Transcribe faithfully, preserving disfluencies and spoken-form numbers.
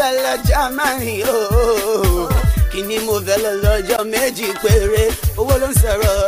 fẹ́ lọ́jọ́ márùn-ún o kí ni mo fẹ́ lọ lọ́jọ́ méjì péré owó ló ń sọ̀rọ̀